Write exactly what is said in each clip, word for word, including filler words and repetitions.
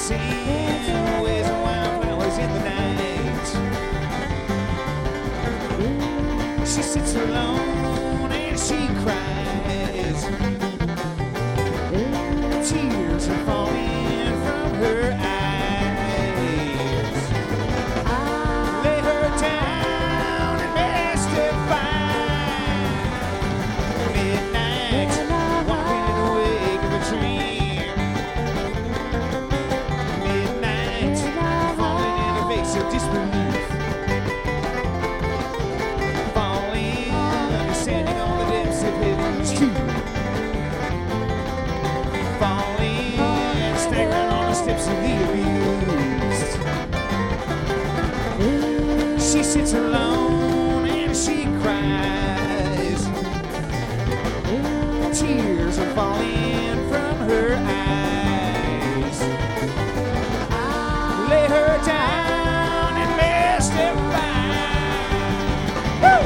dancing with wildflowers in the night. She sits alone and she cries. Tears are falling from her eyes. Lay her down and mystify. Midnight, walking in the wake of a dream. Midnight, falling in the face of disbelief. Falling, descending on the depths of heaven's truth. Falling, staggering on the steps of the abused. She sits alone and she cries. Tears are falling from her eyes. Lay her down and mystify. Woo!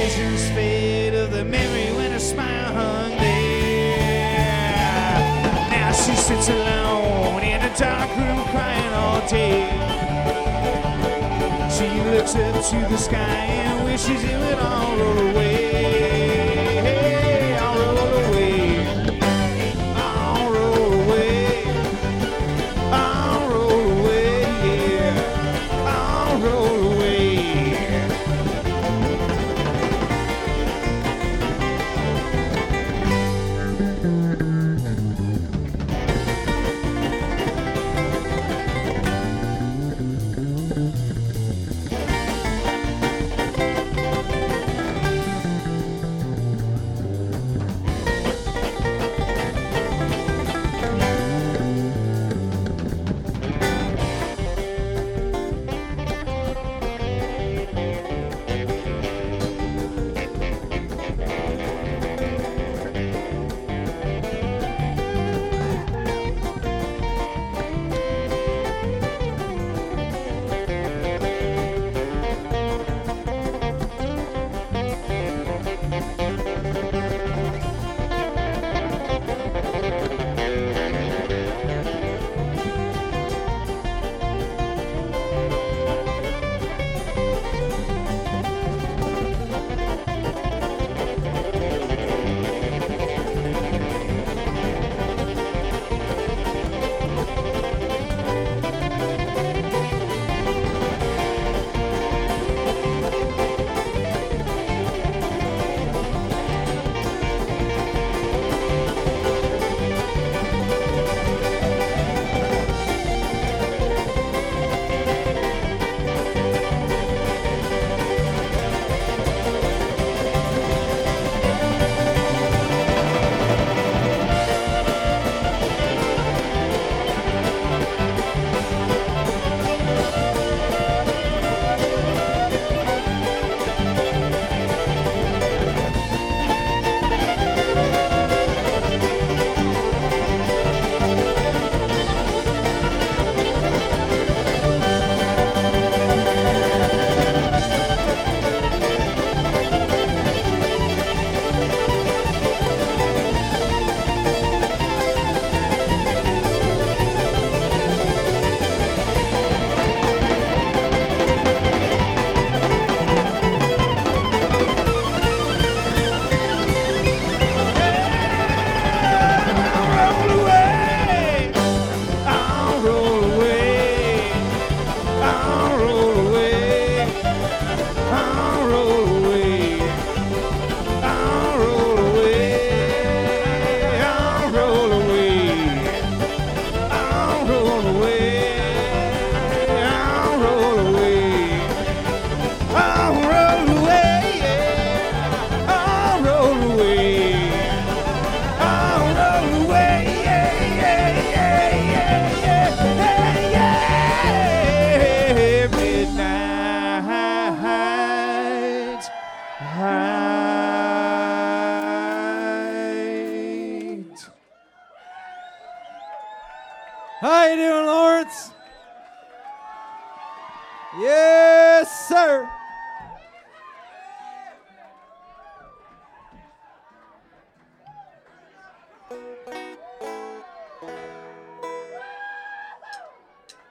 visions fade of the memory when her smile hung there. Now she sits alone in a dark room crying all day. She looks up to the sky and wishes it would all roll away. All roll away. All roll away. All roll away. Yeah. All roll away. How you doing, Lawrence? Yes, sir.